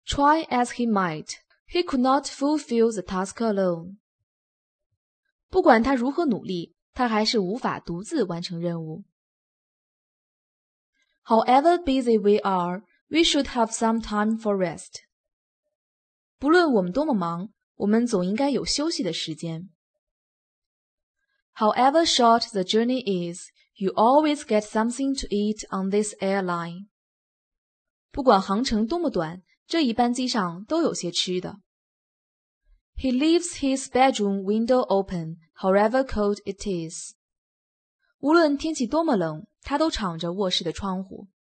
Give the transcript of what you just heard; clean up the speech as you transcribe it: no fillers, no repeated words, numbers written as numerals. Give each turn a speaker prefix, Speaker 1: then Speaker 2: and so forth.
Speaker 1: Try as he might, he could not fulfill the task alone. 不管他如何努力，他还是无法独自完成任务。However busy we are, we should have some time for rest. 不论我们多么忙，我们总应该有休息的时间。However short the journey is, you always get something to eat on this airline. 不管航程多么短，这一班机上都有些吃的。He leaves his bedroom window open, however cold it is. 无论天气多么冷，他都敞着卧室的窗户。